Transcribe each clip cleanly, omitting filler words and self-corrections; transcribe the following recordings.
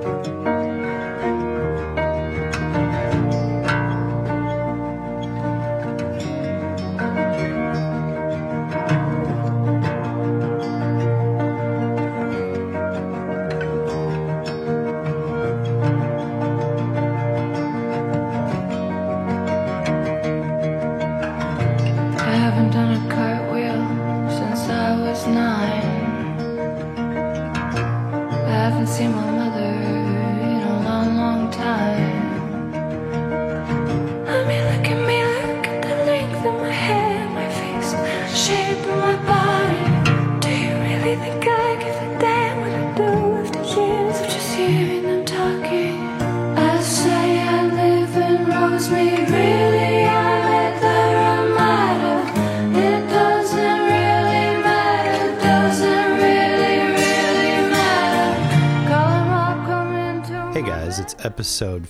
Episode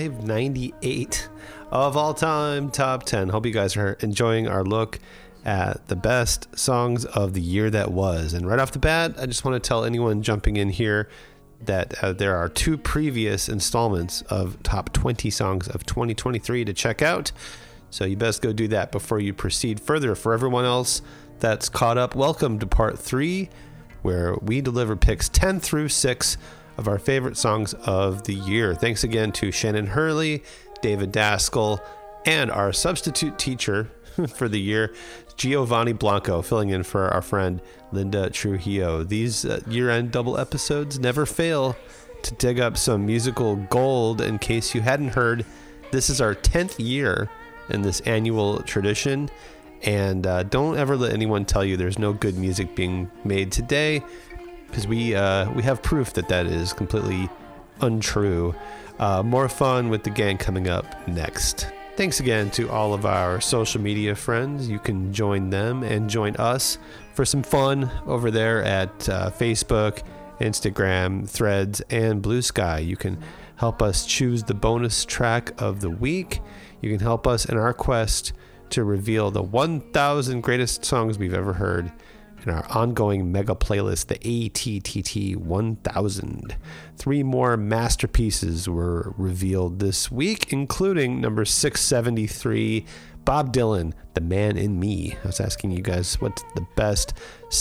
598 of All Time Top 10. Hope you guys are enjoying our look at the best songs of the year that was. And right off the bat, I just want to tell anyone jumping in here that there are 2 previous installments of Top 20 Songs of 2023 to check out. So you best go do that before you proceed further. For everyone else that's caught up, welcome to Part 3, where we deliver picks 10 through 6 of our favorite songs of the year. Thanks again to Shannon Hurley, David Daskell, and our substitute teacher for the year, Giovanni Blanco, filling in for our friend Linda Trujillo. These year-end double episodes never fail to dig up some musical gold. In case you hadn't heard, this is our 10th year in this annual tradition, and don't ever let anyone tell you there's no good music being made today, because we have proof that is completely untrue. More fun with the gang coming up next. Thanks again to all of our social media friends. You can join them and join us for some fun over there at Facebook, Instagram, Threads, and Blue Sky. You can help us choose the bonus track of the week. You can help us in our quest to reveal the 1,000 greatest songs we've ever heard in our ongoing mega playlist, the ATTT 1000. 3 more masterpieces were revealed this week, including number 673, Bob Dylan, The Man in Me. I was asking you guys what's the best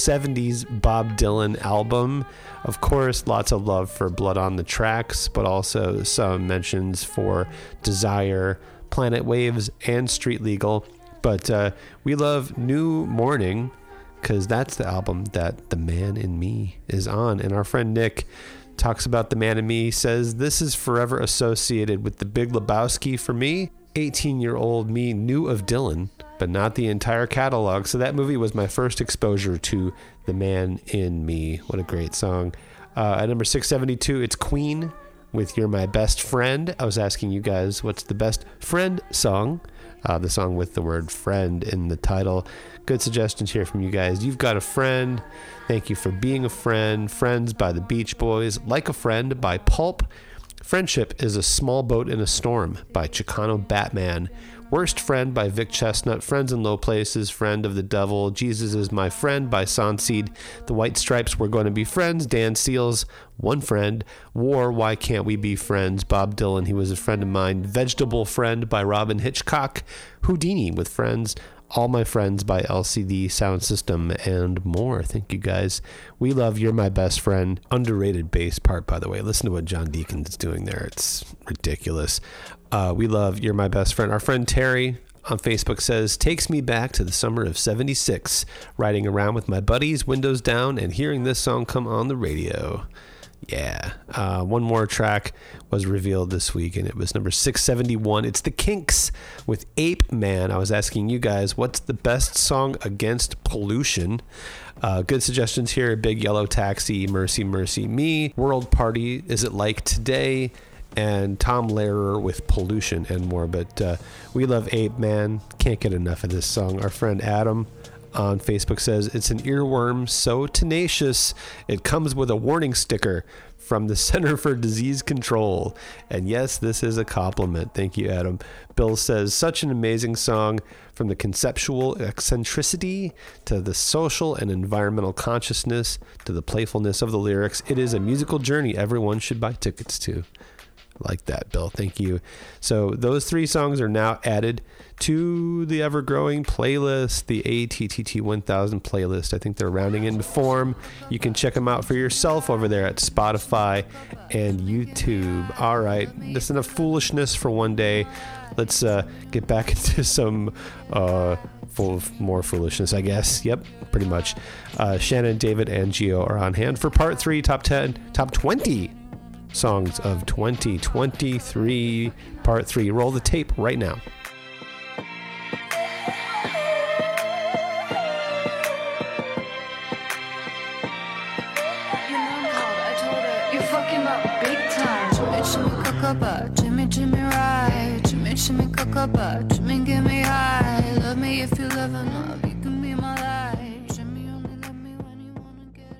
70s Bob Dylan album. Of course, lots of love for Blood on the Tracks, but also some mentions for Desire, Planet Waves, and Street Legal. But we love New Morning, because that's the album that The Man in Me is on. And our friend Nick talks about The Man in Me, says, "This is forever associated with The Big Lebowski for me. 18-year-old me knew of Dylan, but not the entire catalog. So that movie was my first exposure to The Man in Me." What a great song. At number 672, it's Queen with You're My Best Friend. I was asking you guys, what's the best friend song? The song with the word friend in the title. Good suggestions here from you guys. You've Got a Friend, Thank You for Being a Friend, Friends by the Beach Boys, Like a Friend by Pulp, Friendship is a Small Boat in a Storm by Chicano Batman, Worst Friend by Vic Chestnut, Friends in Low Places, Friend of the Devil, Jesus is My Friend by Sonseed, The White Stripes, We're Going to Be Friends, Dan Seals, One Friend, War, Why Can't We Be Friends, Bob Dylan, He Was a Friend of Mine, Vegetable Friend by Robin Hitchcock, Houdini with Friends, All My Friends by LCD Sound System, and more. Thank you guys. We love You're My Best Friend. Underrated bass part, by the way. Listen to what John Deacon is doing there. It's ridiculous. We love You're My Best Friend. Our friend Terry on Facebook says, "Takes me back to the summer of 76, riding around with my buddies, windows down, and hearing this song come on the radio." Yeah. One more track was revealed this week, and it was number 671. It's the Kinks with Ape Man. I was asking you guys, what's the best song against pollution? Good suggestions here. Big Yellow Taxi, Mercy, Mercy Me, World Party, Is It Like Today, and Tom Lehrer with Pollution and more. But we love Ape Man. Can't get enough of this song. Our friend Adam on Facebook says, "It's an earworm so tenacious it comes with a warning sticker from the Center for Disease Control. And yes, this is a compliment. Thank you, Adam. Bill says, such an amazing song, from the conceptual eccentricity to the social and environmental consciousness to the playfulness of the lyrics. It is a musical journey everyone should buy tickets to. Like that, Bill. Thank you. So those 3 songs are now added to the ever-growing playlist, the ATTT 1000 playlist. I think they're rounding into form. You can check them out for yourself over there at Spotify and YouTube. All right, that's enough foolishness for one day. Let's get back into some more foolishness, I guess. Yep, pretty much. Shannon, David, and Gio are on hand for part 3, top 20 songs of 2023, part 3. Roll the tape right now. Jimmy, Jimmy, right. Jimmy, Jimmy, cocoa, Jimmy, give me high. Love me if you love enough. You can be my life. Jimmy, only love me when you wanna get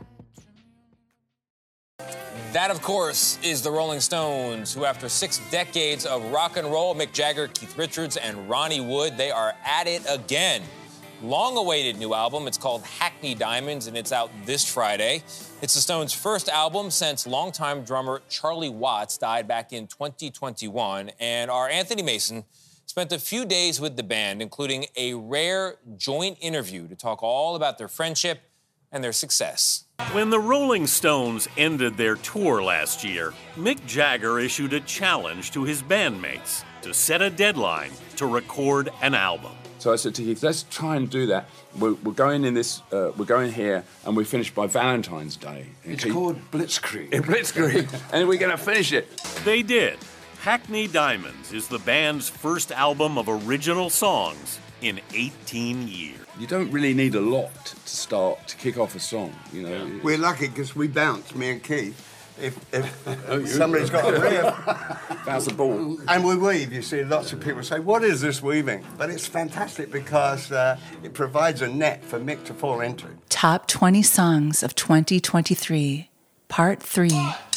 high. That, of course, is the Rolling Stones, who after 6 decades of rock and roll, Mick Jagger, Keith Richards, and Ronnie Wood, they are at it again. Long-awaited new album. It's called Hackney Diamonds, and it's out this Friday. It's the Stones' first album since longtime drummer Charlie Watts died back in 2021. And our Anthony Mason spent a few days with the band, including a rare joint interview to talk all about their friendship and their success. When the Rolling Stones ended their tour last year, Mick Jagger issued a challenge to his bandmates to set a deadline to record an album. So I said to Keith, let's try and do that. We're going in this. We're going here, and we finish by Valentine's Day. It's called Blitzkrieg. Blitzkrieg, and we're going to finish it. They did. Hackney Diamonds is the band's first album of original songs in 18 years. You don't really need a lot to kick off a song, you know. Yeah. We're lucky because we bounce, me and Keith. If somebody's got a riff, bounce the ball. And we weave. You see, lots of people say, what is this weaving? But it's fantastic because it provides a net for Mick to fall into. Top 20 songs of 2023, part 3.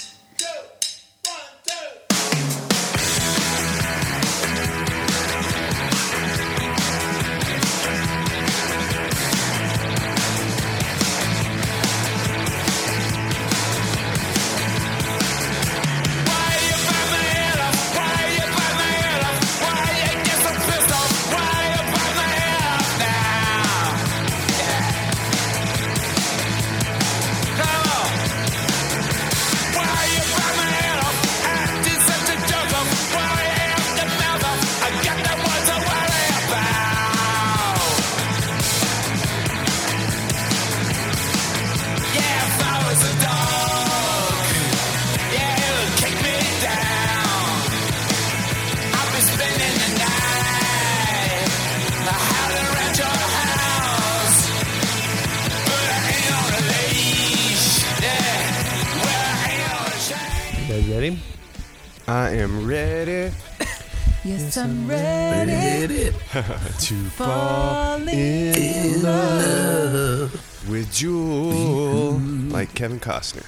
Ready? I am ready. Yes, I'm ready to fall in love with Jewel, like Kevin Costner.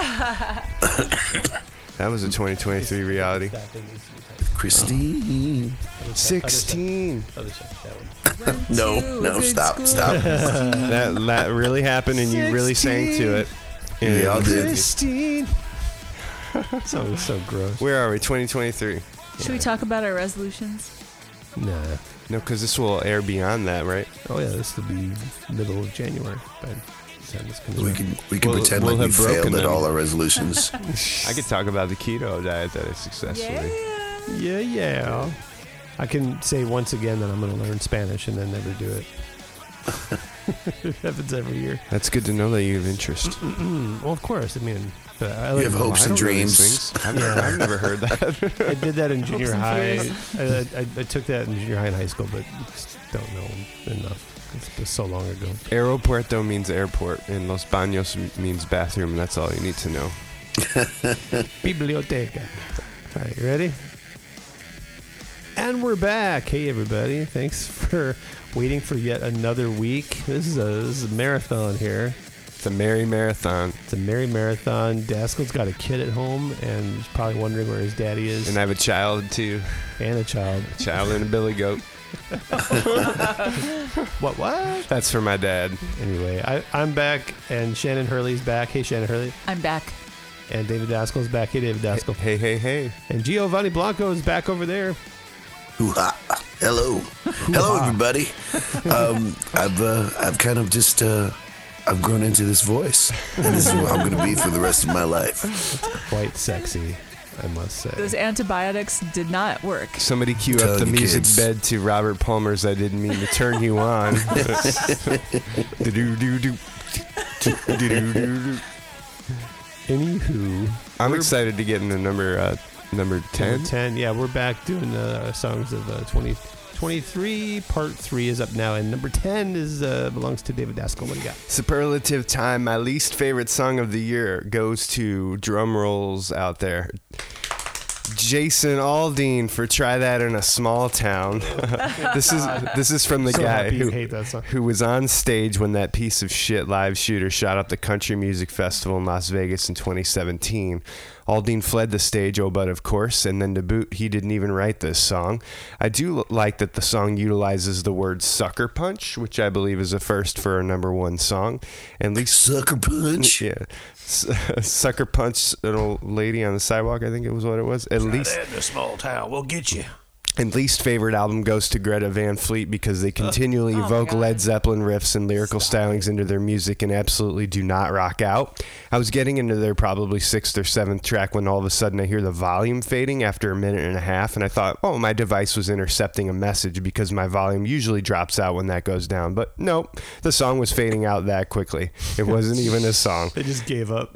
That was a 2023 reality. Christine. 16. No, stop. That really happened, and you really sang to it. We all did. Christine. So gross. Where are we? 2023. Should we talk about our resolutions? Nah. No, because this will air beyond that, right? Oh, yeah, this will be middle of January. We can pretend like we failed at all our resolutions. I could talk about the keto diet that I successfully. Yeah. I can say once again that I'm going to learn Spanish and then never do it. It happens every year. That's good to know that you have interest. Well, of course. I mean, you have hopes and dreams. I've never heard that. I did that in junior high. I took that in junior high and high school, but just don't know enough. It's been so long ago. Aeropuerto means airport, and Los Baños means bathroom, and that's all you need to know. Biblioteca. All right, you ready? And we're back. Hey, everybody. Thanks for waiting for yet another week. This is a marathon here. It's a merry marathon. It's a merry marathon. Daskell's got a kid at home and he's probably wondering where his daddy is. And I have a child, too. And a child. A child and a billy goat. What? That's for my dad. Anyway, I'm back, and Shannon Hurley's back. Hey, Shannon Hurley. I'm back. And David Daskell's back. Hey, David Daskell. Hey. And Giovanni Blanco is back over there. Hoo-ha. Hello. Hello, everybody. I've kind of just, I've grown into this voice. And this is what I'm going to be for the rest of my life. It's quite sexy, I must say. Those antibiotics did not work. Somebody cue up the music bed to Robert Palmer's I Didn't Mean to Turn You On. Anywho, I'm excited to get into number 10. Number 10, yeah, we're back doing songs of 2023. Part 3 is up now, and number 10 is belongs to David Daskell. What do you got? Superlative time. My least favorite song of the year goes to drum rolls out there. Jason Aldean for Try That in a Small Town. This is from the guy who was on stage when that piece of shit live shooter shot up the Country Music Festival in Las Vegas in 2017. Aldean fled the stage, oh, but of course, and then to boot, he didn't even write this song. I do like that the song utilizes the word sucker punch, which I believe is a first for a number 1 song. And at least sucker punch? Yeah. Sucker punch an old lady on the sidewalk, I think it was what it was. At least in a small town, we'll get you. And least favorite album goes to Greta Van Fleet because they continually evoke Led Zeppelin riffs and lyrical stylings into their music and absolutely do not rock out. I was getting into their probably 6th or 7th track when all of a sudden I hear the volume fading after a minute and a half, and I thought, oh, my device was intercepting a message because my volume usually drops out when that goes down. But nope, the song was fading out that quickly. It wasn't even a song. They just gave up.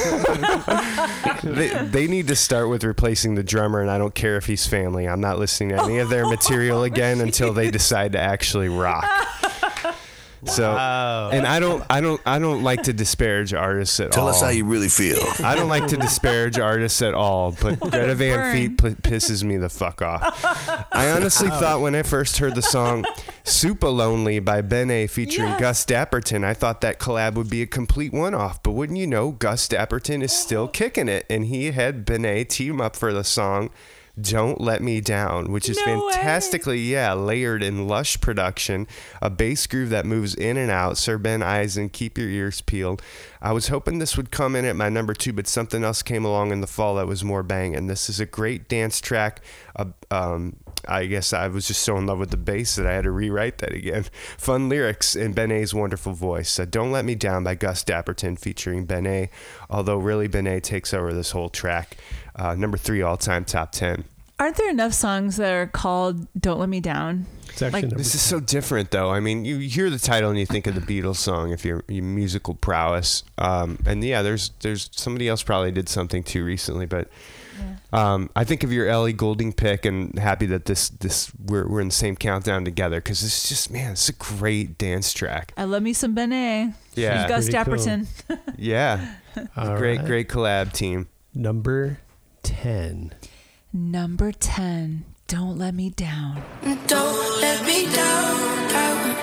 They need to start with replacing the drummer, and I don't care if he's family. I'm not listening to any of their material again until they decide to actually rock. So, and I don't like to disparage artists at all. Tell us how you really feel. I don't like to disparage artists at all, but Greta Van Fleet pisses me the fuck off. I honestly thought when I first heard the song Super Lonely by Ben A featuring Gus Dapperton, I thought that collab would be a complete one-off, but wouldn't you know, Gus Dapperton is still kicking it, and he had Ben A team up for the song Don't Let Me Down, which is fantastically layered in lush production, a bass groove that moves in and out. Sir Ben Eisen, keep your ears peeled. I was hoping this would come in at my number 2, but something else came along in the fall that was more banging. This is a great dance track. I guess I was just so in love with the bass that I had to rewrite that again. Fun lyrics and Ben A's wonderful voice. Don't Let Me Down by Gus Dapperton featuring Ben A, although really Ben A takes over this whole track. Number 3 all-time top 10. Aren't there enough songs that are called Don't Let Me Down? This is so different, though. I mean, you hear the title and you think of the Beatles song if you're musical prowess. And yeah, there's somebody else probably did something too recently, but I think of your Ellie Goulding pick and happy that we're in the same countdown together because it's just, man, it's a great dance track. I love me some Ben A. Yeah, Gus Dapperton. Cool. Yeah, great collab team. Number 10. Number 10, Don't Let Me Down. Don't let me down, down.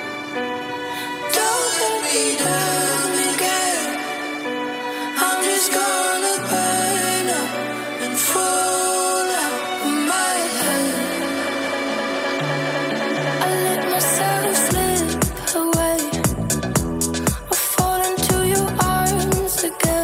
Don't let me down again. I'm just gonna burn up and fall out of my head. I let myself slip away. I fall into your arms again.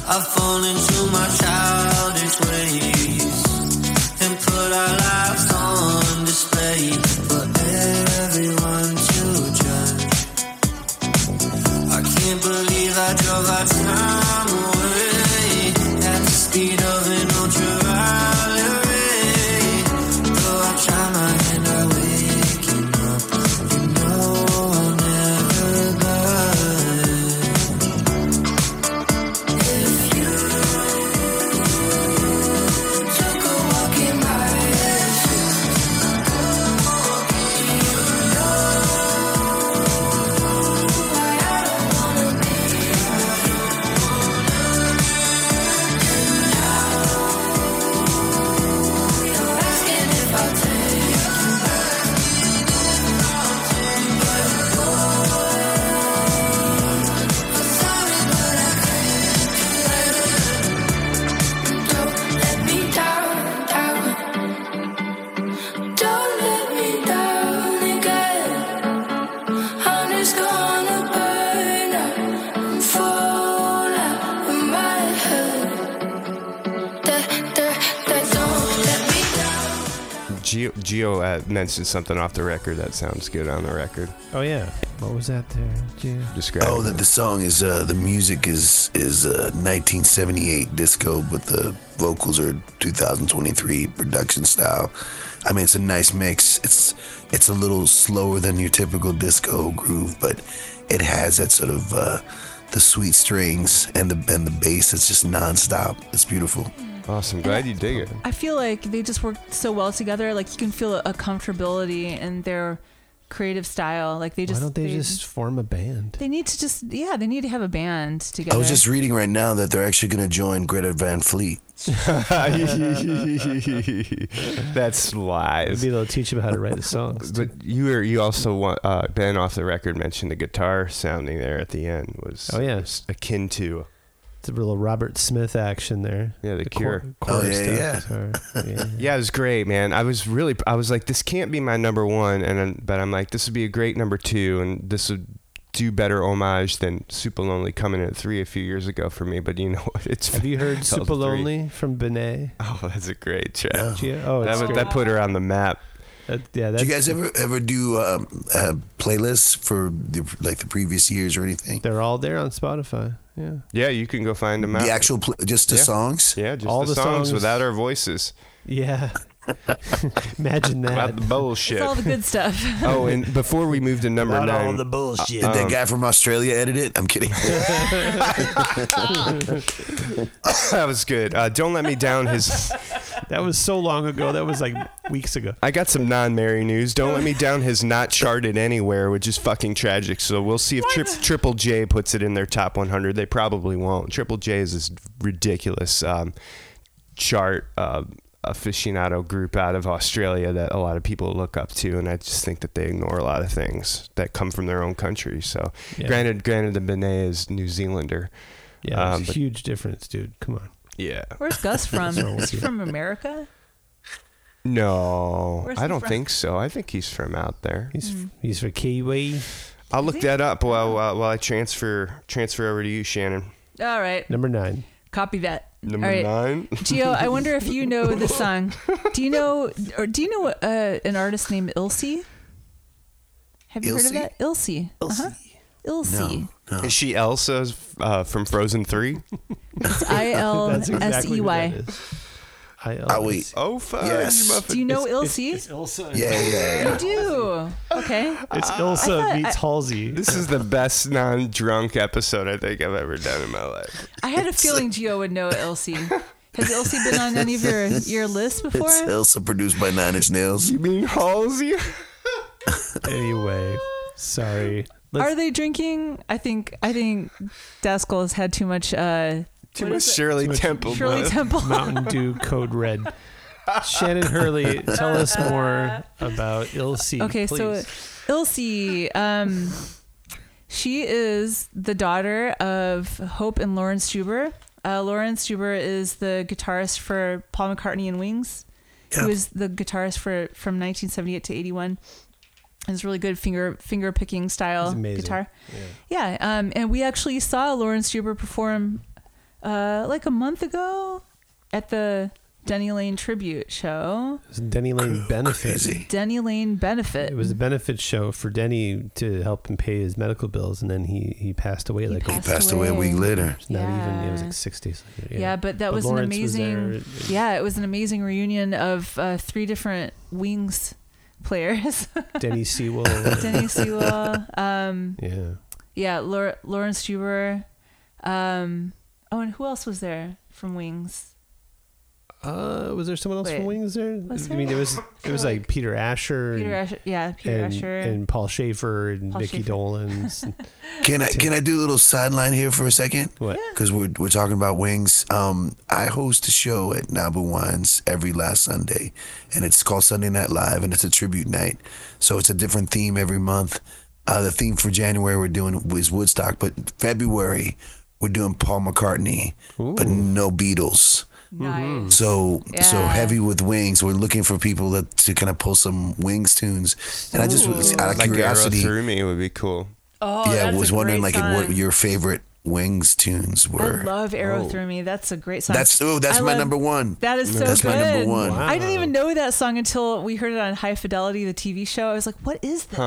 I fall into my childish ways and put our lives on display for everyone to judge. I can't believe I drove our time away at the speed of an ultra rally. Though I try my hand at waking up, you know I'll never budge. If you took a walk in my Gio mentioned something off the record that sounds good on the record. Oh yeah, what was that there, Gio? Describe. Oh, that the song is the music is 1978 disco, but the vocals are 2023 production style. I mean, it's a nice mix. It's a little slower than your typical disco groove, but it has that sort of the sweet strings and the bass. It's just nonstop. It's beautiful. Awesome. Glad you dig it. I feel like they just work so well together. Like you can feel a comfortability in their creative style. Like they just. Why don't they just form a band? They need to just they need to have a band together. I was just reading right now that they're actually going to join Greta Van Fleet. That's lies. Maybe they'll teach them how to write the songs. But you also want Ben off the record mentioned the guitar sounding there at the end was akin to. It's a little Robert Smith action there. Yeah, the Cure. Yeah. Yeah, it was great, man. I was like, this can't be my number one, but I'm like, this would be a great number two, and this would do better homage than Super Lonely coming in at 3 a few years ago for me. But you know what? Have you heard Super Lonely from Benet? Oh, that's a great track. Oh, that put her on the map. Do you guys ever do playlists for the previous years or anything? They're all there on Spotify. Yeah, you can go find them out. The actual just the songs? Yeah, just all the songs without our voices. Yeah. Imagine that. Without the bullshit. It's all the good stuff. Oh, and before we move to number 9. all the bullshit. Did that guy from Australia edit it? I'm kidding. That was good. Don't Let Me Down That was so long ago. That was like weeks ago. I got some non-Mary news. Don't Let Me Down has not charted anywhere, which is fucking tragic. So we'll see if Triple J puts it in their top 100. They probably won't. Triple J is this ridiculous chart aficionado group out of Australia that a lot of people look up to, and I just think that they ignore a lot of things that come from their own country. So granted the Benet is New Zealander. Yeah, it's a huge difference, dude. Come on. Yeah. Where's Gus from? Is he from America? No, I don't think so. I think he's from out there. He's from Kiwi. I'll look that up while I transfer over to you, Shannon. All right. Number 9. Copy that. Number All right. 9. Gio, I wonder if you know this song. Do you know an artist named Ilse? Have you heard of that? Ilse. Ilse. No. Is she Elsa from Frozen 3? It's ILSEY. Wait. Oh, fuck. Yes. Do you know Ilse? It's Ilsa. Yeah. You do. Okay. It's Ilsa meets Halsey. This is the best non-drunk episode I think I've ever done in my life. I had a feeling Gio would know Ilse. Has Ilse been on any of your lists before? It's Ilsa, produced by Nine Inch Nails. You mean Halsey? Anyway, sorry. Are they drinking? I think Daskell has had too much. Too much Shirley Temple. Shirley Temple. Mountain Dew Code Red. Shannon Hurley, tell us more about Ilse. Okay, please. so Ilse, she is the daughter of Hope and Lawrence Juber. Lawrence Juber is the guitarist for Paul McCartney and Wings. He was the guitarist from 1978 to 81. It's really good finger picking style guitar. Yeah. And we actually saw Lawrence Juber perform like a month ago at the Denny Lane tribute show. It was Denny Lane benefit. Denny Lane benefit. It was a benefit show for Denny to help him pay his medical bills, and then he passed away. He passed away a week later. Not even. It was like 60s. Yeah, but that was Lawrence an amazing. It was an amazing reunion of 3 different Wings players. Denny Sewell. Yeah, Lawrence Juber. And who else was there from Wings? Was there someone else from Wings there? Was I mean, it was like Peter Asher. Peter Asher and Paul Schaefer and Mickey Dolenz. Can I do a little sideline here for a second? What? Because we're talking about Wings. I host a show at Nabu Wines every last Sunday, and it's called Sunday Night Live, and it's a tribute night. So it's a different theme every month. The theme for January we're doing is Woodstock, but February we're doing Paul McCartney, but no Beatles. Nice. So heavy with Wings. We're looking for people to kind of pull some Wings tunes. And I just out of curiosity, Arrow Through Me would be cool. Oh, that's was a wondering great what song. your favorite Wings tunes were. I love Arrow Through Me. That's a great song. That's my number one. That is so That's good. my number one. Wow. I didn't even know that song until we heard it on High Fidelity, the TV show. I was like, "What is this?" Huh.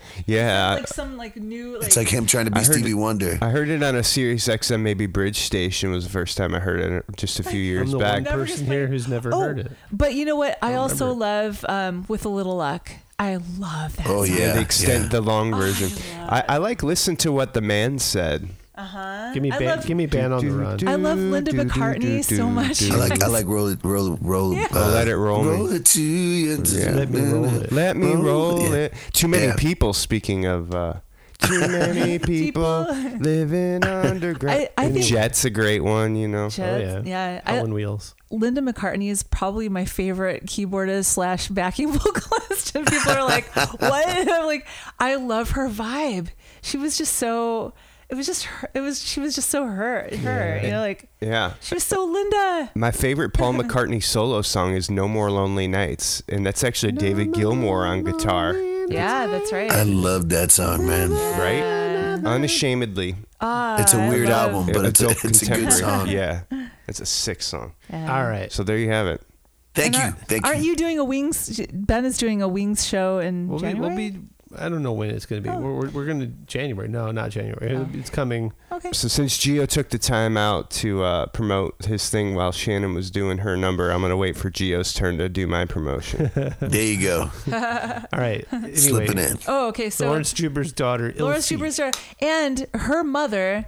Yeah. Like some new. It's like him trying to be Stevie Wonder. I heard it on a Sirius XM, maybe Bridge Station was the first time I heard it, just a few years I'm the back. one person here who's never heard it. But you know what? I also love With a Little Luck. I love that song. The long version. I like Listen to What the Man Said. Give me Band on the Run. I love Linda McCartney so much. I like Roll It. Let It Roll Me. Roll it to you. Let me roll it. Let me roll it. Too many people. Speaking of too many people living underground. I think Jet's a great one, you know. Jets, Hell on Wheels. Linda McCartney is probably my favorite keyboardist / backing vocalist, and people are like, "What?" And I'm like, I love her vibe. She was just so. It was just her. She was just so her. You know, like she was so Linda. My favorite Paul McCartney solo song is "No More Lonely Nights," and that's actually David Gilmour on guitar. Yeah, that's right. I love that song, man. Right? Unashamedly. It's a weird album, but it's a good song. Yeah, it's a sick song. All right. So there you have it. Thank you. Aren't you doing a Wings? Ben is doing a Wings show in January. I don't know when it's going to be. We're going to January. No, not January. It's coming. Okay. So since Gio took the time out to promote his thing while Shannon was doing her number, I'm going to wait for Gio's turn to do my promotion. There you go. All right. Anyway, Slipping in. Oh, okay. So Lawrence Juber's daughter, Lawrence Ilse. Juber's daughter, and her mother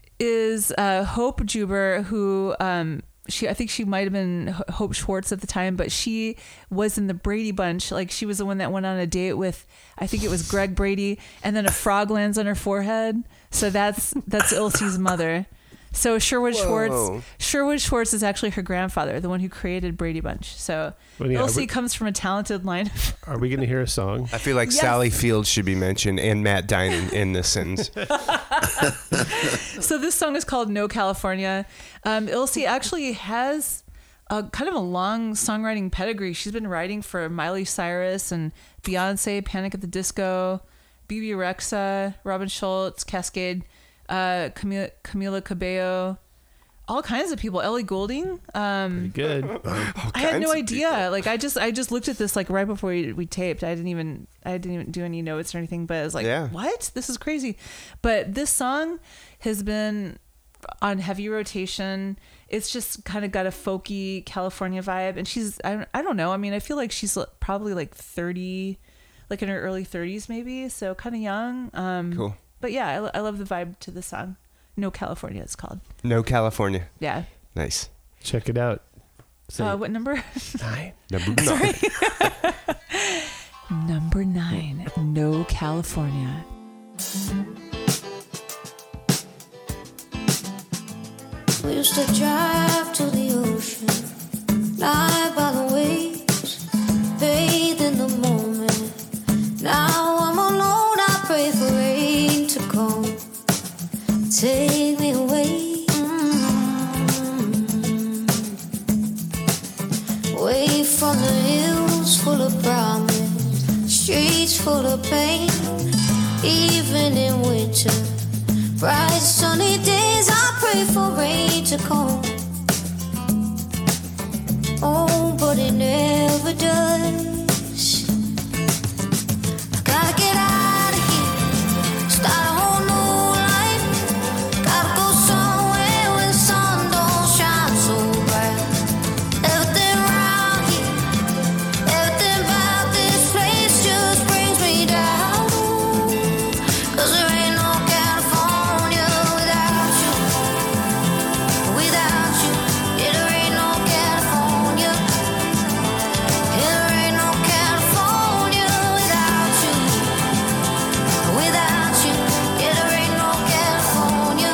is Hope Juber, who I think she might have been Hope Schwartz at the time, but she was in the Brady Bunch. Like, she was the one that went on a date with, I think it was Greg Brady, and then a frog lands on her forehead. So that's Ilse's mother. So Sherwood Schwartz is actually her grandfather, the one who created Brady Bunch. So Ilse comes from a talented line. Are we going to hear a song? I feel like Sally Field should be mentioned and Matt Dinan in this sentence. So this song is called No California. Ilse actually has a kind of a long songwriting pedigree. She's been writing for Miley Cyrus and Beyonce, Panic at the Disco, BB Rexa, Robin Schultz, Cascade, Camila Cabello, all kinds of people. Ellie Goulding. Pretty good. I had no idea. Like, I just looked at this like right before we taped. I didn't even do any notes or anything, but I was like, what? This is crazy. But this song has been on heavy rotation. It's just kind of got a folky California vibe, and she's I don't know. I mean, I feel like she's probably like 30, like in her early 30s maybe, so kind of young. Cool. But yeah, I love the vibe to the song. No California, it's called. No California. Yeah. Nice. Check it out. What number? 9. Number 9. Number 9. No California. We used to drive to the ocean, lie by the waves, bathe in the moment. Now I'm alone, I pray for rain to come, take me away. Away from the hills full of promise, streets full of pain. Even in winter, bright sunny days, I pray for rain to come. Oh, but it never does. Gotta get out of here, start a whole new life. Gotta go somewhere where the sun don't shine so bright. Everything around here, everything about this place just brings me down. 'Cause there ain't no California without you. Without you, yeah, there ain't no California. Yeah, there ain't no California without you. Without you, yeah, there ain't no California.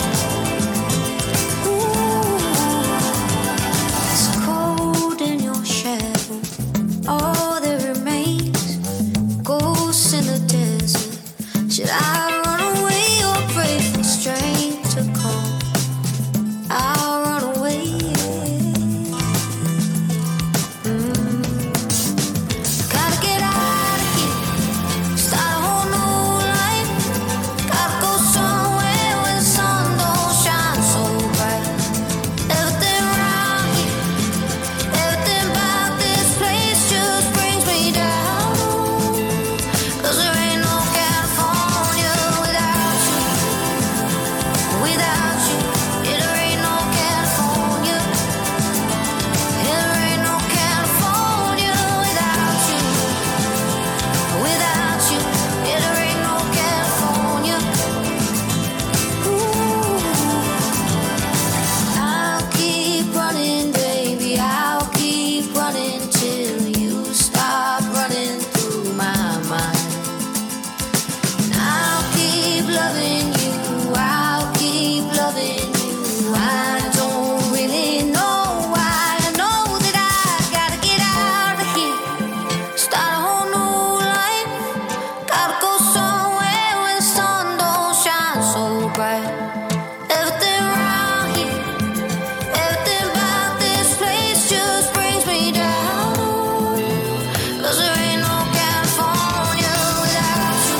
Ooh, it's cold in your shadow. All that remains, ghosts in the desert. Should I run away or pray for strength to come? I'll run away. Gotta get out of here, start a whole new life. Gotta go somewhere where the sun don't shine so bright. Everything around here, everything about this place just brings me down. 'Cause there ain't no California without you. Without you, yeah, there ain't no California. Yeah, there ain't no California without you. Without you, yeah, there ain't no California. Ooh, I'll keep running, baby, I'll keep running till you stop running through my mind. And I'll keep loving you, I'll keep loving you. I don't really know why. I know that I gotta get out of here, start a whole new life. Gotta go somewhere where the sun don't shine so bright. Everything around here, everything about this place just brings me down. 'Cause there ain't no California without you.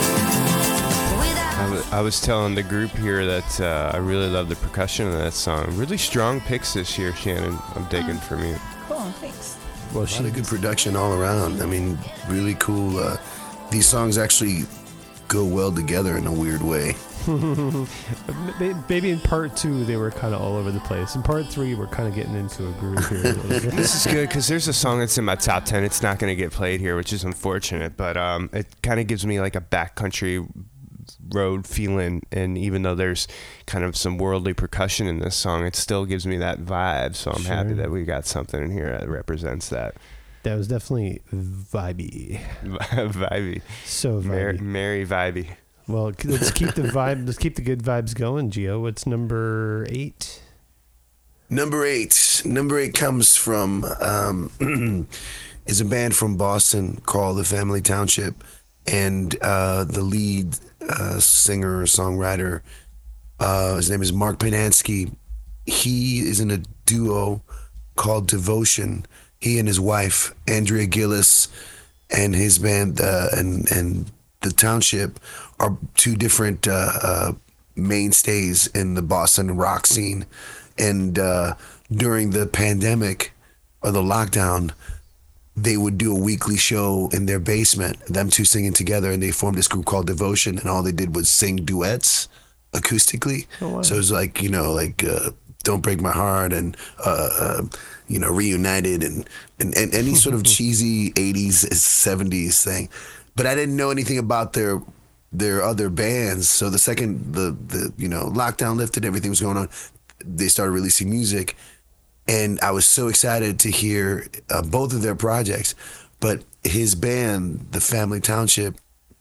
I was telling the group here that I really love the percussion of that song. Really strong picks this year, Shannon. I'm digging from you. Cool, thanks. Well, a lot of good production all around. I mean, really cool. These songs actually go well together in a weird way. Maybe in part 2 they were kind of all over the place. In part 3 we're kind of getting into a groove here a little bit. This is good because there's a song that's in my top 10. It's not going to get played here, which is unfortunate, but it kind of gives me like a backcountry road feeling, and even though there's kind of some worldly percussion in this song, it still gives me that vibe, so I'm happy that we got something in here that represents that. That was definitely vibey. Vibey. So vibey. Merry vibey. Well, let's keep the vibe. Let's keep the good vibes going, Gio. What's number 8? Number 8 comes from is a band from Boston called The Family Township, and the lead singer or songwriter, his name is Mark Pinansky. He is in a duo called Devotion. He and his wife Andrea Gillis and his band and the Township are two different mainstays in the Boston rock scene. And during the pandemic or the lockdown, they would do a weekly show in their basement, them two singing together, and they formed this group called Devotion, and all they did was sing duets acoustically. Oh, wow. So it was like, Don't Break My Heart and, Reunited and any sort of cheesy 80s, 70s thing. But I didn't know anything about their other bands. So the second the lockdown lifted, everything was going on, they started releasing music. And I was so excited to hear both of their projects. But his band, The Family Township,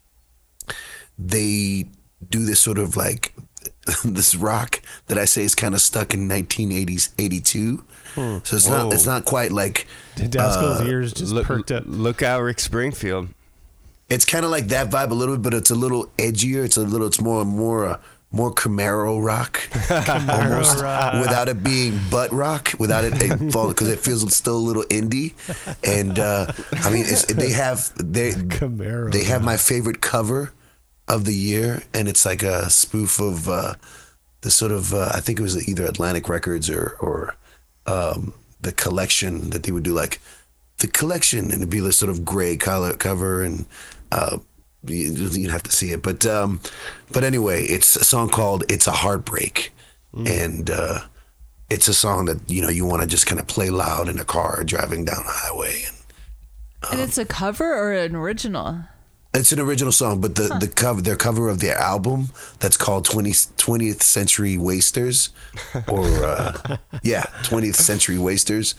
they do this sort of like this rock that I say is kind of stuck in 1980s, 82. So it's not quite like Daskell's ears just perked up. Look out, Rick Springfield. It's kind of like that vibe a little bit, but it's a little edgier. It's more Camaro rock, almost, without it being butt rock, without it falling, because it feels still a little indie. And they have my favorite cover of the year, and it's like a spoof of sort of I think it was either Atlantic Records or the collection that they would do, like the collection, and it'd be this sort of gray color cover, and you'd have to see it. But anyway, it's a song called "It's a Heartbreak," and it's a song that you want to just kind of play loud in a car driving down a highway. And it's a cover or an original? It's an original song, but the cover, their cover of their album that's called 20th Century Wasters, or 20th Century Wasters.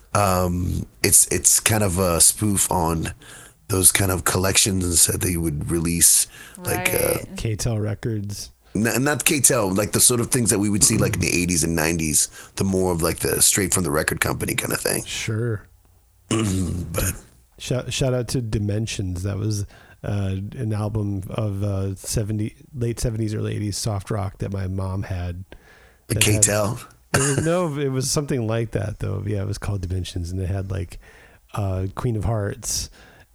It's kind of a spoof on those kind of collections that they would release, like K-Tel Records. Not K-Tel, like the sort of things that we would see like in the 80s and 90s, the more of like the straight from the record company kind of thing. Sure. But shout out to Dimensions. That was an album of late 70s, early 80s soft rock that my mom had. The K-Tel? It was something like that though. Yeah, it was called Dimensions, and it had like Queen of Hearts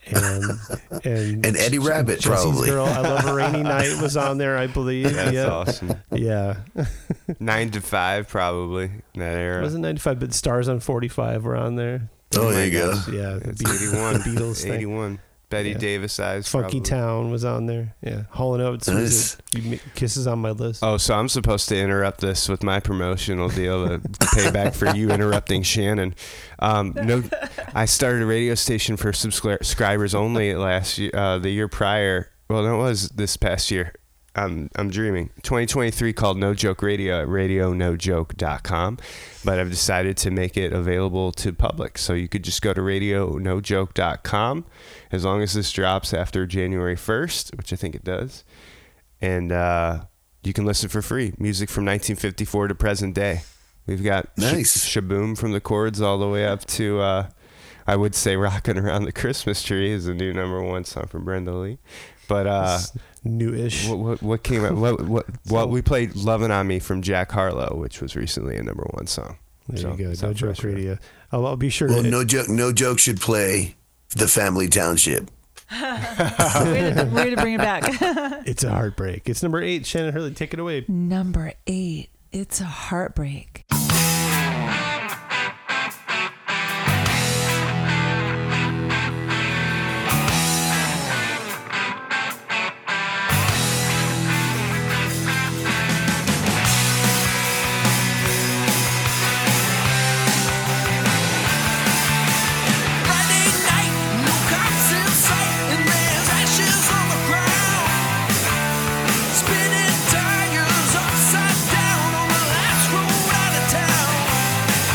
and Eddie Rabbit. Jesse's probably. Girl, I Love a Rainy Night was on there, I believe. That's awesome. Yeah. 9 to 5 probably in that era. It wasn't 95, but Stars on 45 were on there. Oh, there you go. Yeah, it's 81. Beatles thing. 81. Betty Davis eyes. Funky probably. Town was on there. Yeah, Hall & Oates. Nice. Kisses on my list. Oh, so I'm supposed to interrupt this with my promotional deal to pay back for you interrupting Shannon. I started a radio station for subscribers only last year, the year prior. Well, no, it was this past year. I'm dreaming. 2023 called No Joke Radio at radionojoke.com, but I've decided to make it available to public. So you could just go to radionojoke.com as long as this drops after January 1st, which I think it does. And you can listen for free. Music from 1954 to present day. We've got nice Shaboom from the Chords all the way up to, I would say, Rockin' Around the Christmas Tree is a new #1 song from Brenda Lee. But newish. What came out? What we played "Lovin' on Me" from Jack Harlow, which was recently a #1 song. There you go. No Joke Radio. I'll be sure. Well, No Joke should play "The Family Township." way to bring it back. It's a heartbreak. It's number 8. Shannon Hurley, take it away. Number 8. It's a heartbreak. Spinning tires upside down on the last road out of town.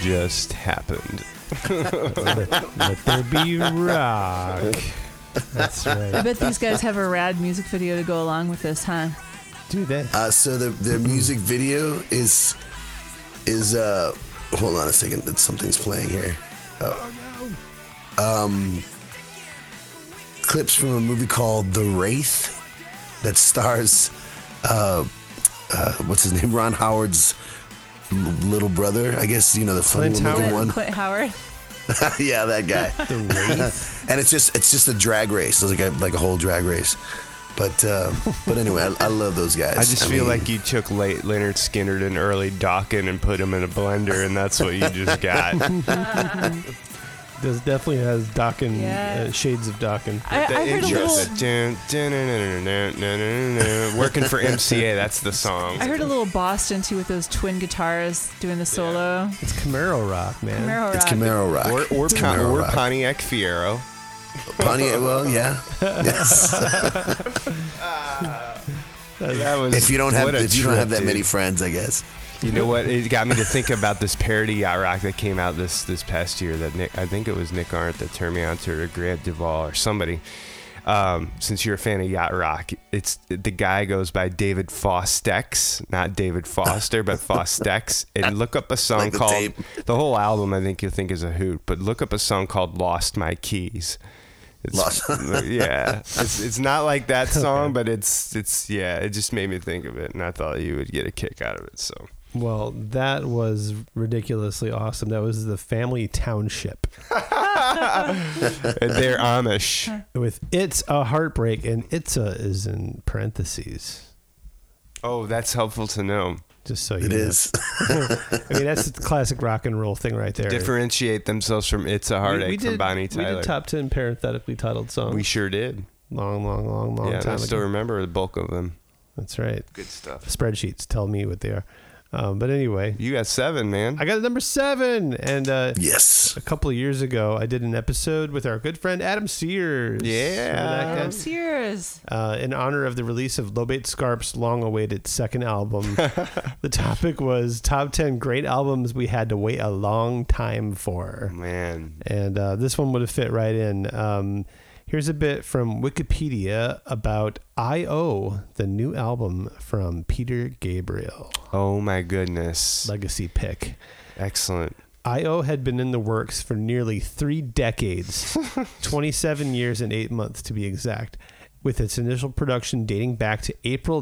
just happened. Let there be rock. That's right. I bet these guys have a rad music video to go along with this, huh? Do that. So their music video is hold on a second, something's playing here. Clips from a movie called The Wraith that stars what's his name? Ron Howard's little brother, I guess, the funny looking one. Clint Howard. Yeah, that guy. The Wraith. And it's just a drag race. It's like a whole drag race. But anyway, I love those guys. I just feel like you took late Leonard Skinner and early Dokken and put them in a blender, and that's what you just got. This definitely has Dokken, Yeah. shades of Dokken. I heard a little. Working for MCA, that's the song. I heard a little Boston too with those twin guitars doing the solo. It's Camaro rock, man. Camaro It's rock. Camaro rock. Or Camaro rock. Pontiac Fiero. Pontiac, well, yeah. Yes. That was If you don't have that trip, many dude. friends, I guess. You know what? It got me to think about this parody yacht rock that came out this past year. I think it was Nick Arndt that turned me on to it, or Grant Duvall or somebody. Since you're a fan of yacht rock, the guy goes by David Fostex, not David Foster, but Fostex. And look up a song Like the called tape. the whole album. I think you'll think is a hoot, but look up a song called "Lost My Keys." Yeah, it's not like that song, but it's it just made me think of it, and I thought you would get a kick out of it. So. Well, that was ridiculously awesome. That was the Family Township. They're Amish. With It's a Heartbreak, and Itza is in parentheses. Oh, that's helpful to know. Just so you It know. is. I mean, that's the classic rock and roll thing right there. Differentiate themselves from It's a Heartache from Bonnie Tyler. We did top 10 parenthetically titled songs. We sure did. Long Yeah, time I still ago. remember the bulk of them. That's right. Good stuff. Spreadsheets tell me what they are. But anyway. You got 7, man. I got number 7. And yes, a couple of years ago, I did an episode with our good friend Adam Sears. Yeah. Remember that guy? Adam Sears. In honor of the release of Lobate Scarp's long-awaited second album. The topic was top 10 great albums we had to wait a long time for. Man. And this one would have fit right in. Here's a bit from Wikipedia about I.O., the new album from Peter Gabriel. Oh, my goodness. Legacy pick. Excellent. I.O. had been in the works for nearly 3 decades, 27 years and 8 months to be exact, with its initial production dating back to April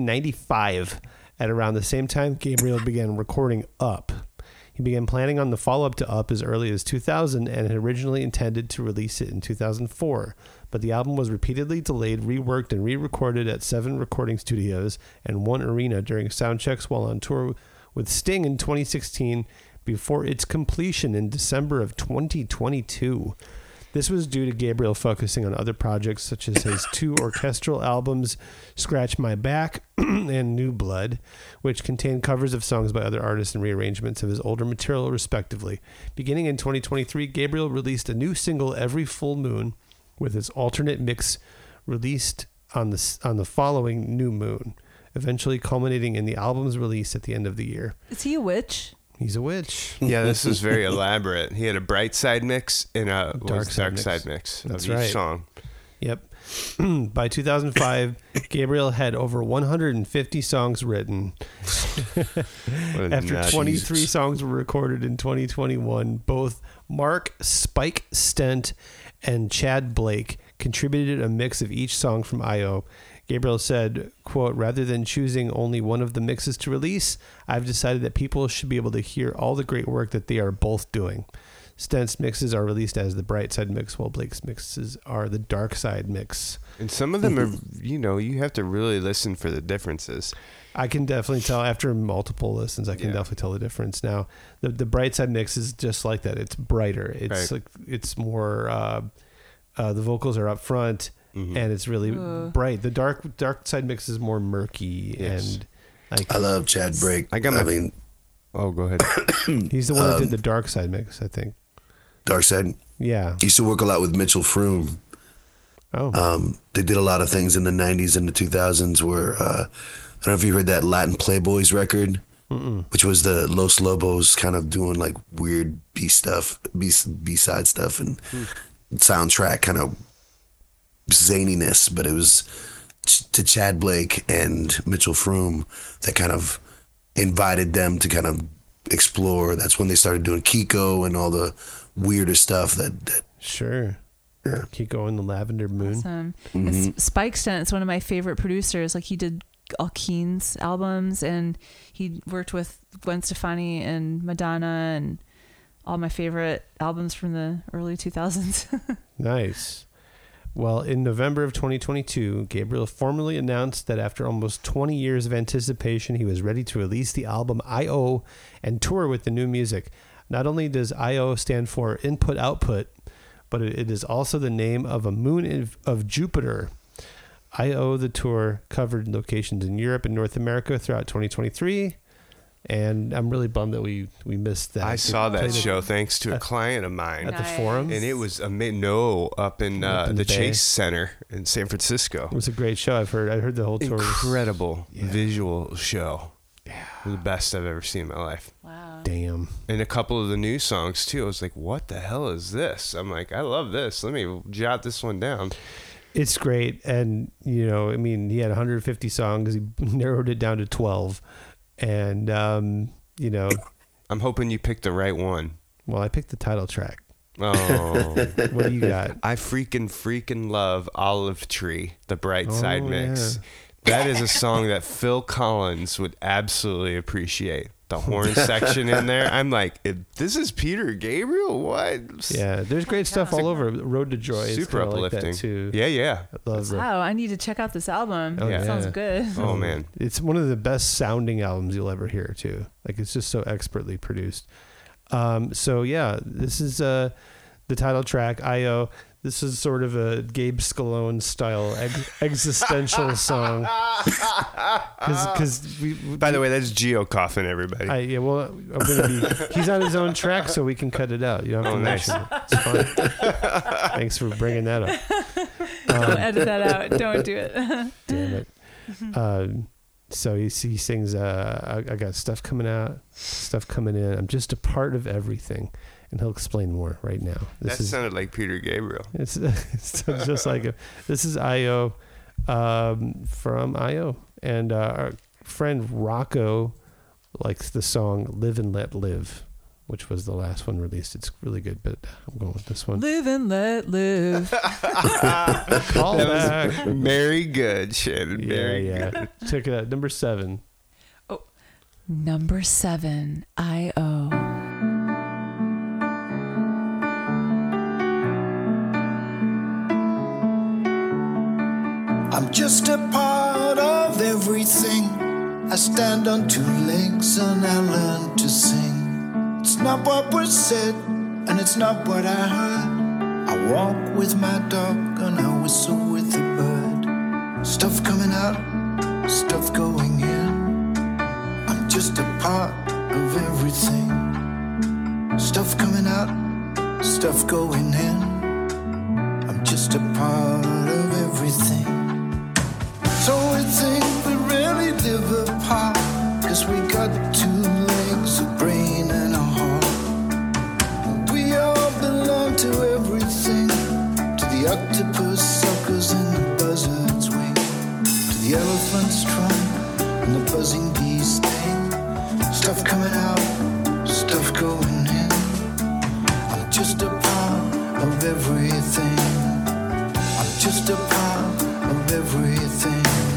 1995. At around the same time, Gabriel began recording Up. He began planning on the follow-up to Up as early as 2000 and had originally intended to release it in 2004. But the album was repeatedly delayed, reworked, and re-recorded at 7 recording studios and 1 arena during sound checks while on tour with Sting in 2016 before its completion in December of 2022. This was due to Gabriel focusing on other projects such as his 2 orchestral albums, Scratch My Back and New Blood, which contained covers of songs by other artists and rearrangements of his older material, respectively. Beginning in 2023, Gabriel released a new single every full moon, with its alternate mix released on the following new moon, eventually culminating in the album's release at the end of the year. Is he a witch? He's a witch. Yeah, this is very elaborate. He had a bright side mix and a dark side side mix That's of each right. song. Yep. By 2005, Gabriel had over 150 songs written. What a After nut. 23 songs were recorded in 2021, both Mark Spike Stent and Chad Blake contributed a mix of each song from I.O. Gabriel said, quote, rather than choosing only one of the mixes to release, I've decided that people should be able to hear all the great work that they are both doing. Stent's mixes are released as the bright side mix, while Blake's mixes are the dark side mix. And some of them are, you have to really listen for the differences. I can definitely tell after multiple listens. I can definitely tell the difference. Now, the bright side mix is just like that. It's brighter. It's like it's more. The vocals are up front, and it's really bright. The dark side mix is more murky and. Like, I love Chad Blake. Oh, go ahead. He's the one that did the dark side mix, I think. Dark Side. Yeah. He used to work a lot with Mitchell Froom. Oh. They did a lot of things in the 90s and the 2000s where, I don't know if you heard that Latin Playboys record which was the Los Lobos kind of doing like weird B-side stuff and soundtrack kind of zaniness, but it was to Chad Blake and Mitchell Froom that kind of invited them to kind of explore. That's when they started doing Kiko and all the weirder stuff that Sure. Yeah. Kiko and the Lavender Moon. Awesome. Spike Stent's one of my favorite producers. Like, he did all Keen's albums, and he worked with Gwen Stefani and Madonna and all my favorite albums from the early 2000s. Nice. Well, in November of 2022, Gabriel formally announced that after almost 20 years of anticipation, he was ready to release the album I.O. and tour with the new music. Not only does I.O. stand for Input Output, but it is also the name of a moon of Jupiter. I.O. the tour covered locations in Europe and North America throughout 2023. And I'm really bummed that we missed that. I saw that show thanks to a client of mine at the Forum, and it was up in the Chase Center in San Francisco. It was a great show. I heard the whole tour. Incredible visual show. Yeah, the best I've ever seen in my life. Wow. Damn. And a couple of the new songs too. I was like, "What the hell is this?" I'm like, "I love this. Let me jot this one down." It's great, and he had 150 songs. He narrowed it down to 12. And, I'm hoping you picked the right one. Well, I picked the title track. Oh. What do you got? I freaking love Olive Tree, the Bright Side mix. Yeah. That is a song that Phil Collins would absolutely appreciate. The horn section in there. I'm like, this is Peter Gabriel? What? Yeah, there's great stuff all over. Road to Joy is super uplifting. Like that too. Yeah. I love Wow, I need to check out this album. Oh, It sounds good. Oh, man. It's one of the best sounding albums you'll ever hear, too. Like, it's just so expertly produced. This is the title track, I.O. This is sort of a Gabe Scalone style existential song. By the way, that's Geo Coffin, everybody. He's on his own track, so we can cut it out. You don't have to mention it. It's fine. Thanks for bringing that up. Don't edit that out. Don't do it. Damn it. So he sings, I got stuff coming out, stuff coming in. I'm just a part of everything. And he'll explain more right now. Sounded like Peter Gabriel. It's just like him. This is I.O. From I.O. And our friend Rocco likes the song Live and Let Live, which was the last one released. It's really good, but I'm going with this one. Live and let live. Call back. Very good, Shannon. Very good. Check it out. Number 7. Oh, number 7, I.O. I'm just a part of everything. I stand on 2 legs and I learn to sing. It's not what was said and it's not what I heard. I walk with my dog and I whistle with a bird. Stuff coming out, stuff going in. I'm just a part of everything. Stuff coming out, stuff going in. I'm just a part of everything. So we think we really live apart, 'cause we got 2 legs, a brain and a heart. We all belong to everything, to the octopus suckers and the buzzard's wing, to the elephant's trunk and the buzzing bee's sting. Stuff coming out, stuff going in. I'm just a part of everything. I'm just a part of everything.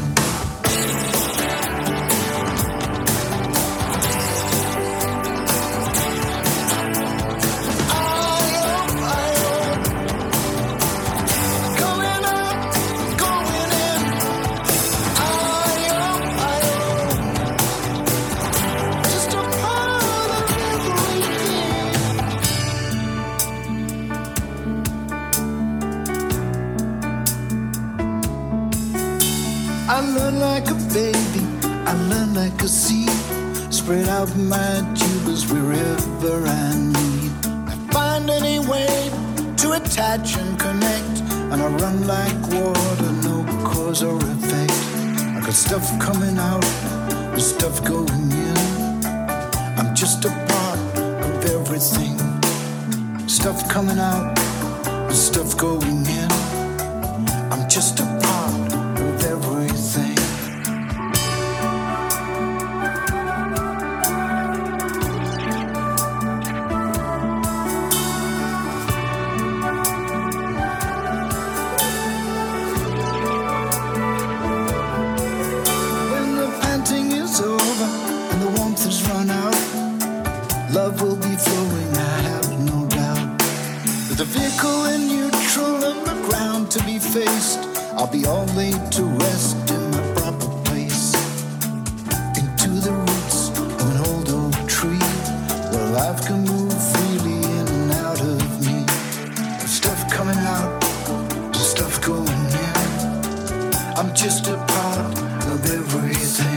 I learn like a baby, I learn like a seed. Spread out my tubers wherever I need. I find any way to attach and connect, and I run like water, no cause or effect. I got stuff coming out, with stuff going in. just a part of everything. Stuff coming out, stuff going in. I'm just a part of everything. When the panting is over and the warmth has run out, love will be flowing, I have no doubt. With the vehicle in neutral and the ground to be faced, I'll be all laid to rest in my proper place. Into the roots of an old oak tree, where life can move freely in and out of me. Stuff coming out, stuff going in. I'm just a part of everything.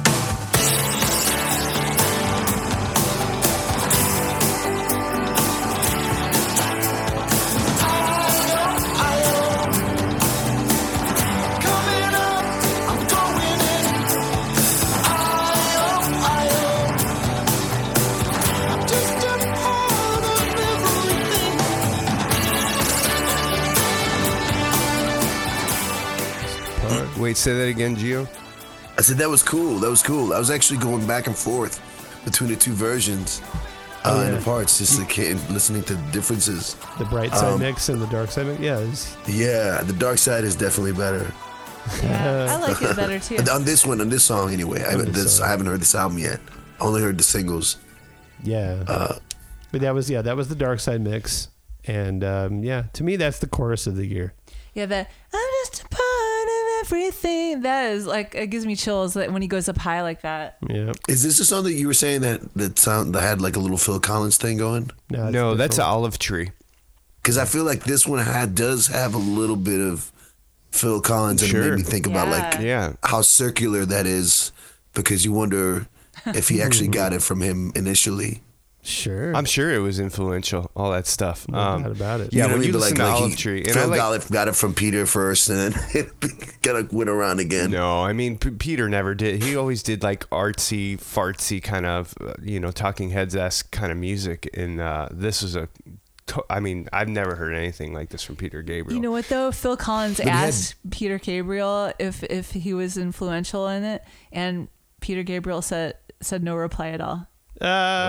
Wait, say that again, Gio? I said that was cool. That was cool. I was actually going back and forth between the two versions in the parts, just like listening to the differences. The bright side mix and the dark side mix. Yeah, yeah. The dark side is definitely better. Yeah, I like it better too. On this one, on this song anyway. I haven't heard this album yet. I only heard the singles. Yeah, but that was the dark side mix, and to me that's the chorus of the year. Yeah, that I'm just a part of everything. That is like, it gives me chills when he goes up high like that. Yeah. Is this the song that you were saying that had like a little Phil Collins thing going? No, that's an Olive Tree. Because I feel like this one does have a little bit of Phil Collins, and it made me think about how circular that is, because you wonder if he actually got it from him initially. Sure. I'm sure it was influential, all that stuff. No doubt about it. Yeah, you know when you listen to Olive he, Tree. And Phil got it from Peter first, and then it kind of went around again. No, I mean, Peter never did. He always did like artsy, fartsy kind of, Talking Heads-esque kind of music. And this was I've never heard anything like this from Peter Gabriel. You know what, though? Phil Collins asked Peter Gabriel if he was influential in it, and Peter Gabriel said no reply at all. He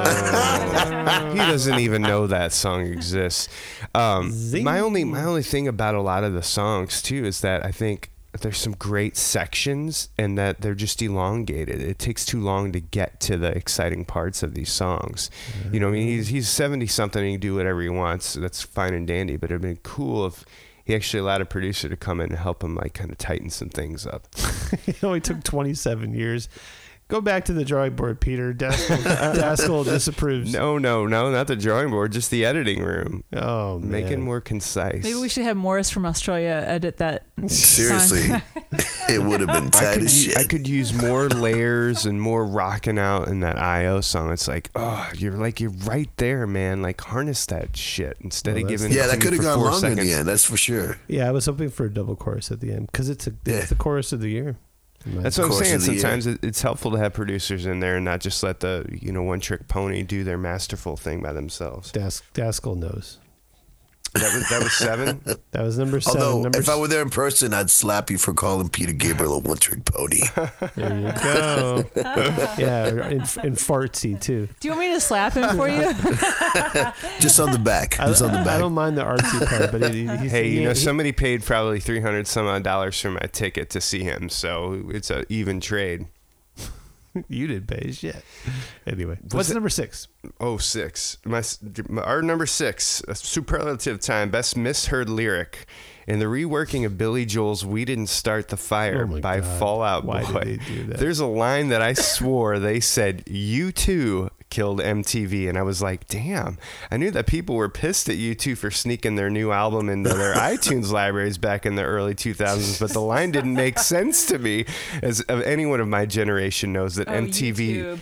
doesn't even know that song exists. My only thing about a lot of the songs too is that I think there's some great sections and that they're just elongated. It takes too long to get to the exciting parts of these songs. I mean, he's 70 something and he can do whatever he wants. So that's fine and dandy, but it'd been cool if he actually allowed a producer to come in and help him like kind of tighten some things up. It only took 27 years. Go back to the drawing board, Peter. Daskell disapproves. No, not the drawing board, just the editing room. Oh, man. Make it more concise. Maybe we should have Morris from Australia edit that. Seriously. It would have been tight as shit. I could use more layers and more rocking out in that I.O. song. It's like, you're right there, man. Like, harness that shit instead of giving. Yeah, that could have gone longer seconds. in the end. That's for sure. Yeah, I was hoping for a double chorus at the end because it's the chorus of the year. That's what I'm saying. Sometimes it's helpful to have producers in there and not just let the one trick pony do their masterful thing by themselves. Daskell knows. That was 7. That was number 7. Although if I were there in person, I'd slap you for calling Peter Gabriel a one-trick pony. There you go. Yeah, and fartsy too. Do you want me to slap him for you? Just on the back. Just on the back. I don't mind the artsy part, but somebody paid probably $300 some odd for my ticket to see him, so it's an even trade. You did pay shit. Anyway, what's number 6? Oh, 6. Our number 6, a superlative time, best misheard lyric. In the reworking of Billy Joel's "We Didn't Start the Fire" by Fall Out Boy, why did they do that? There's a line that I swore they said, "U2 killed MTV," and I was like, damn, I knew that people were pissed at U2 for sneaking their new album into their iTunes libraries back in the early 2000s, but the line didn't make sense to me, as anyone of my generation knows that MTV...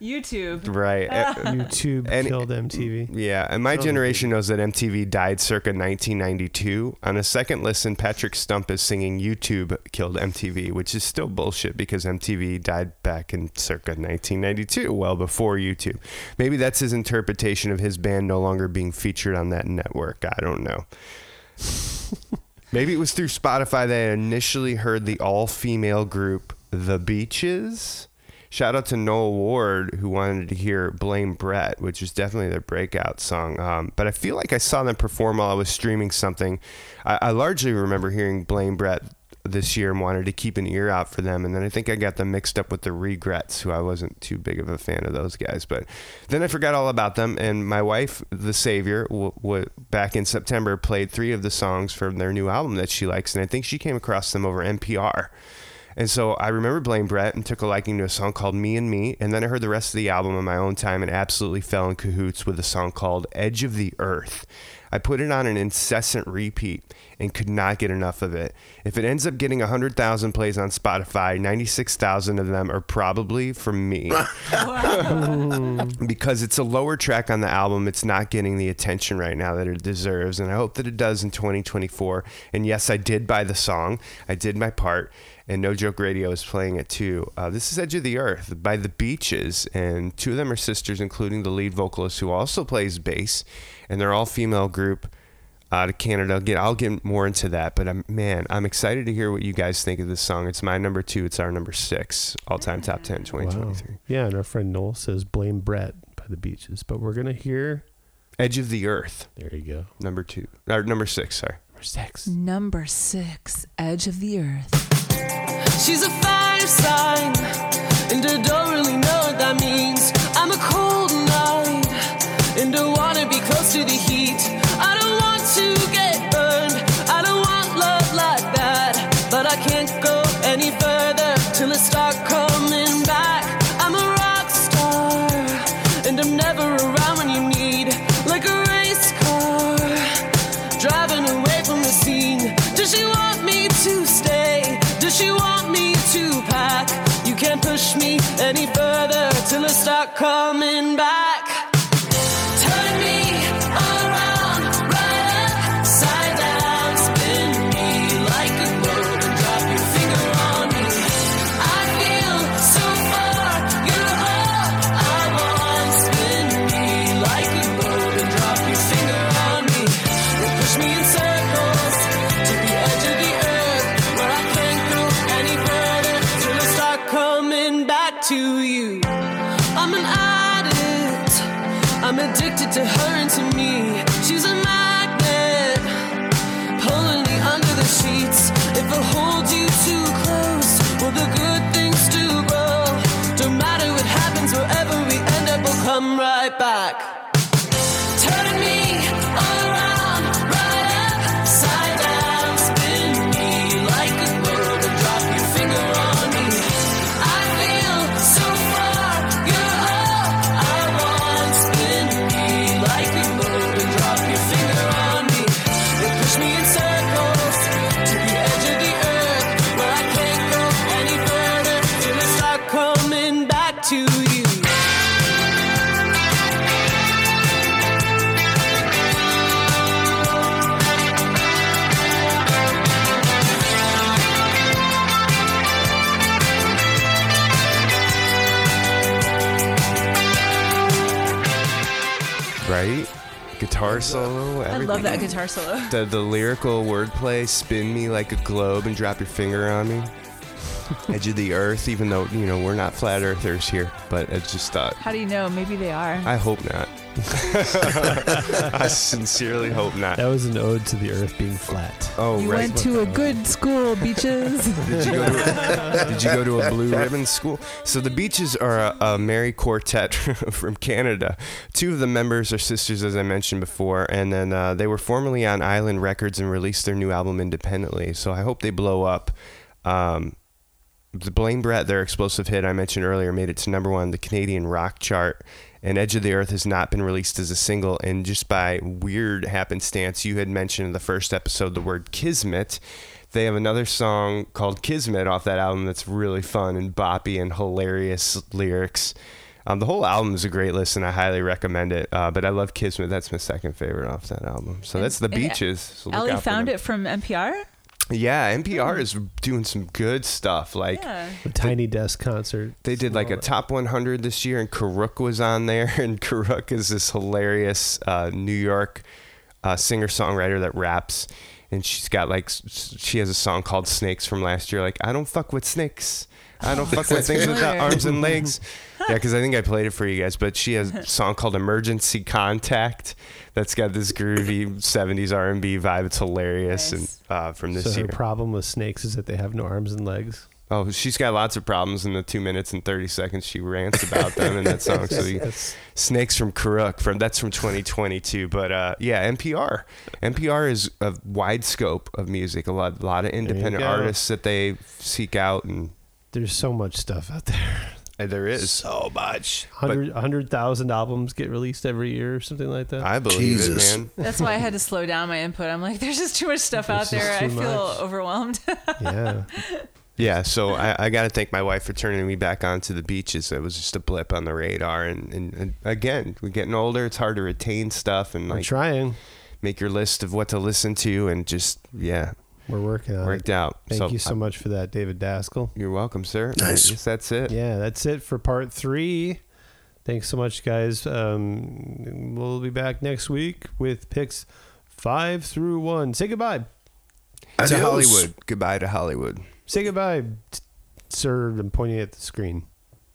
YouTube. Right. YouTube killed MTV. Yeah, and my generation knows that MTV died circa 1992. On a second listen, Patrick Stump is singing YouTube killed MTV, which is still bullshit because MTV died back in circa 1992, well before YouTube. Maybe that's his interpretation of his band no longer being featured on that network. I don't know. Maybe it was through Spotify that I initially heard the all-female group The Beaches. Shout out to Noel Ward, who wanted to hear Blame Brett, which is definitely their breakout song. But I feel like I saw them perform while I was streaming something. I largely remember hearing Blame Brett this year and wanted to keep an ear out for them. And then I think I got them mixed up with the Regrets, who I wasn't too big of a fan of those guys. But then I forgot all about them. And my wife, The Savior, back in September, played 3 of the songs from their new album that she likes. And I think she came across them over NPR. And so I remember Blame Brett and took a liking to a song called Me and Me. And then I heard the rest of the album on my own time and absolutely fell in cahoots with a song called Edge of the Earth. I put it on an incessant repeat and could not get enough of it. If it ends up getting 100,000 plays on Spotify, 96,000 of them are probably from me. Because it's a lower track on the album, it's not getting the attention right now that it deserves. And I hope that it does in 2024. And yes, I did buy the song. I did my part. And No Joke Radio is playing it too. This is Edge of the Earth by The Beaches, and 2 of them are sisters, including the lead vocalist who also plays bass, and they're all female group out of Canada. I'll get more into that, but I'm excited to hear what you guys think of this song. It's my number 2. It's our number 6 all-time top 10 2023. Wow. Yeah, and our friend Noel says Blame Brett by The Beaches, but we're gonna hear Edge of the Earth. There you go. Number 6. Sorry. Number 6, Edge of the Earth. She's a fire sign, and I don't really know what that means. I'm a cold night, and I wanna be close to the heat. I don't want to get burned, I don't want love like that. But I can't go any further till I start coming back. I'm a rock star, and I'm never around when you need. Like a race car, driving away from the scene. Does she want me to stay? Does she want me to pack? You can't push me any further till I start coming back. Turn me around, right upside down, spin me like a globe and drop your finger on me. I feel so far, you're all I want. Spin me like a globe and drop your finger on me. You push me in circles to the edge of the earth, where I can't go any further till I start coming back to you. I'm an addict, I'm addicted to her and to me. She's a magnet, pulling me under the sheets. If I hold you too close, will the good things do grow? Don't matter what happens, wherever we end up, we'll come right back. Turn me around, right upside down, spin me like a globe and drop your finger on me. I feel so far, you're all I want. Spin me like a globe and drop your finger on me. They push me in circles to the edge of the earth, where I can't go any further till I start coming back to you. Right? Guitar solo. I Everything. love that guitar solo. The lyrical wordplay, spin me like a globe and drop your finger on me. Edge of the Earth, even though, we're not flat earthers here, but I just thought. How do you know? Maybe they are. I hope not. I sincerely hope not. That was an ode to the earth being flat. Oh, You right. went to a good school, Beaches. Did you go to a blue ribbon school? So the Beaches are a merry quartet from Canada. 2 of the members are sisters, as I mentioned before, and then they were formerly on Island Records and released their new album independently. So I hope they blow up. The Blame Brett, their explosive hit I mentioned earlier, made it to number 1 on the Canadian rock chart. And Edge of the Earth has not been released as a single. And just by weird happenstance, you had mentioned in the first episode the word Kismet. They have another song called Kismet off that album that's really fun and boppy and hilarious lyrics. The whole album is a great listen. I highly recommend it. But I love Kismet. That's my second favorite off that album. So that's The Beaches. So look Ellie out for found them. it from NPR? Yeah, NPR is doing some good stuff. Like the Tiny Desk concert. They did like a top 100 this year, and Karuk was on there. And Karuk is this hilarious New York singer-songwriter that raps. And she has a song called Snakes from last year. Like, I don't fuck with snakes. I don't fuck with things without arms and legs. Yeah, because I think I played it for you guys. But she has a song called Emergency Contact that's got this groovy 70s R&B vibe. It's hilarious. Nice. And from this year. Her problem with snakes is that they have no arms and legs. Oh, she's got lots of problems in the 2 minutes and 30 seconds she rants about them in that song. So Snakes from Karuk, that's from 2022. But yeah, NPR is a wide scope of music. A lot of independent artists that they seek out, and there's so much stuff out there. There is so much. 100,000 albums get released every year or something like that. I believe it, man. That's why I had to slow down my input. I'm like, there's just too much stuff out there. I feel overwhelmed. Yeah. Yeah, so I got to thank my wife for turning me back onto The Beaches. It was just a blip on the radar. And again, we're getting older. It's hard to retain stuff and I'm trying. Make your list of what to listen to and just, yeah. We're working on Worked it. out. Thank you so much for that, David Daskell. You're welcome, sir. Nice. I guess that's it. Yeah, that's it for part 3. Thanks so much, guys. We'll be back next week with picks 5 through 1. Say goodbye. To Hollywood. Goodbye to Hollywood. Say goodbye, sir. I'm pointing at the screen.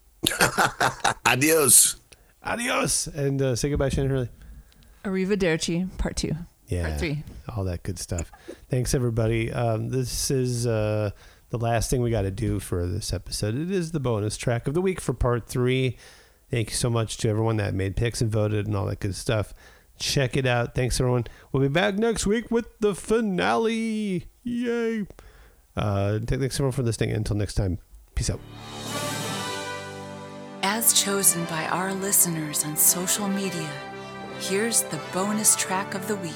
Adios. Adios. And say goodbye, Shannon Hurley. Arrivederci, part 2. Yeah. Part 3. All that good stuff. Thanks, everybody. This is the last thing we got to do for this episode. It is the bonus track of the week for part 3. Thank you so much to everyone that made picks and voted and all that good stuff. Check it out. Thanks, everyone. We'll be back next week with the finale. Yay. Thanks, everyone, for listening. Until next time, peace out. As chosen by our listeners on social media, here's the bonus track of the week.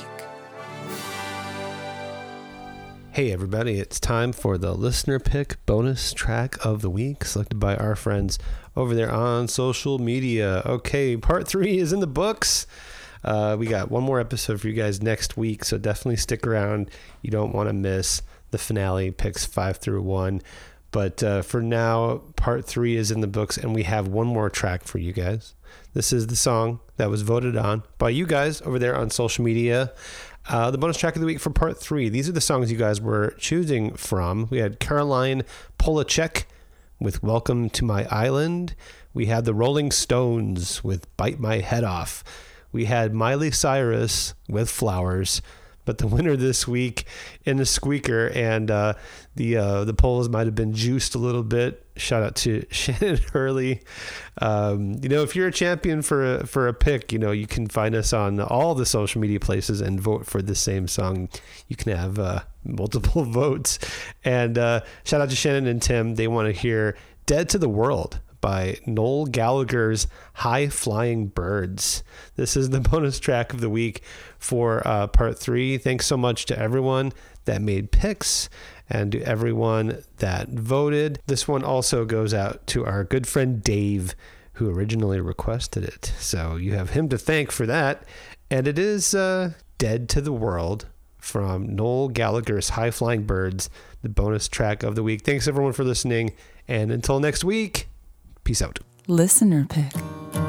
Hey everybody, it's time for the listener pick bonus track of the week, selected by our friends over there on social media. Okay, part 3 is in the books. We got one more episode for you guys next week, so definitely stick around. You don't want to miss the finale, picks 5 through 1. But for now, part 3 is in the books, and we have one more track for you guys. This is the song that was voted on by you guys over there on social media. The bonus track of the week for part 3. These are the songs you guys were choosing from. We had Caroline Polachek with Welcome to My Island. We had the Rolling Stones with Bite My Head Off. We had Miley Cyrus with Flowers. But the winner this week in the squeaker, and the polls might have been juiced a little bit. Shout out to Shannon Hurley. If you're a champion for a pick, you can find us on all the social media places and vote for the same song. You can have multiple votes. And shout out to Shannon and Tim. They want to hear "Dead to the World" by Noel Gallagher's High Flying Birds. This is the bonus track of the week for part 3. Thanks so much to everyone that made picks and to everyone that voted. This one also goes out to our good friend Dave, who originally requested it. So you have him to thank for that. And it is Dead to the World from Noel Gallagher's High Flying Birds, the bonus track of the week. Thanks everyone for listening. And until next week, peace out. Listener pick.